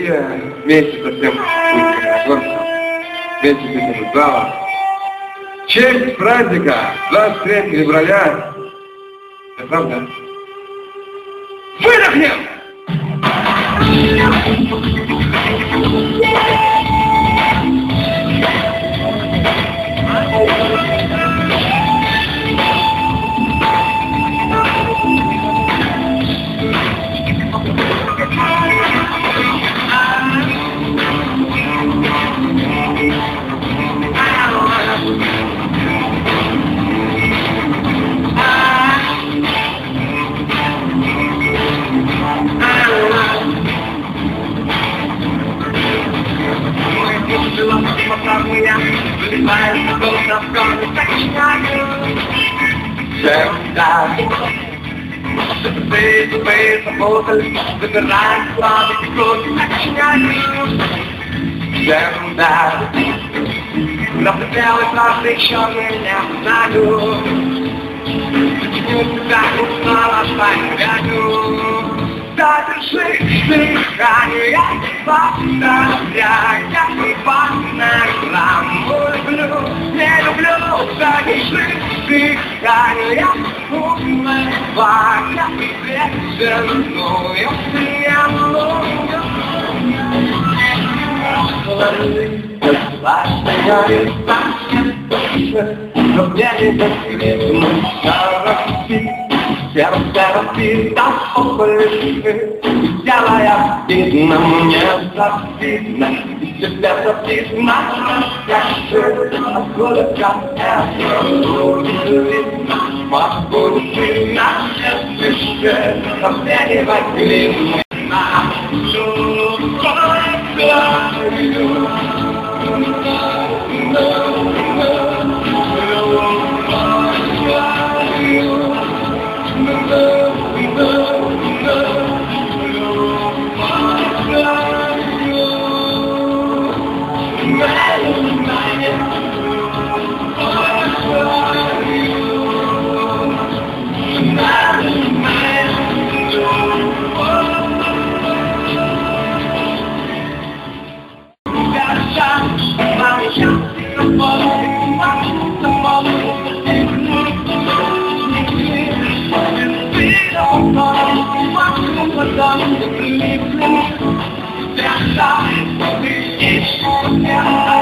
Россия вместе со всем Ультрагорском, вместе с этим залом. В честь праздника 23 февраля. Это правда? Выдохнем! Задержи дыхание, повторяя фонограмму. Не люблю, задержи дыхание, умывая ветерную пьяную. Но мне не достигнуть сердце опыты, делая видно мне завидно, тебя завидно, скажи, сколько это будет видно, могу ты на спеши, обменивай глину на Yeah.